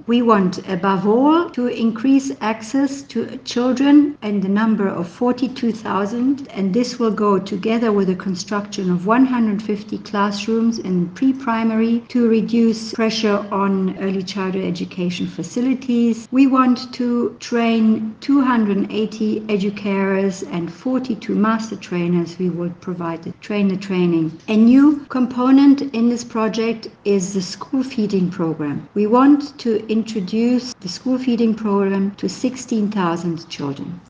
We want, above all, to increase access to children in the number of 42,000, and this will go together with the construction of 150 classrooms in pre-primary to reduce pressure on early childhood education facilities. We want to train 280 educators and 42 master trainers. We will provide the training. A new component in this project is the school feeding program. We want to introduce the school feeding program to 16,000 children.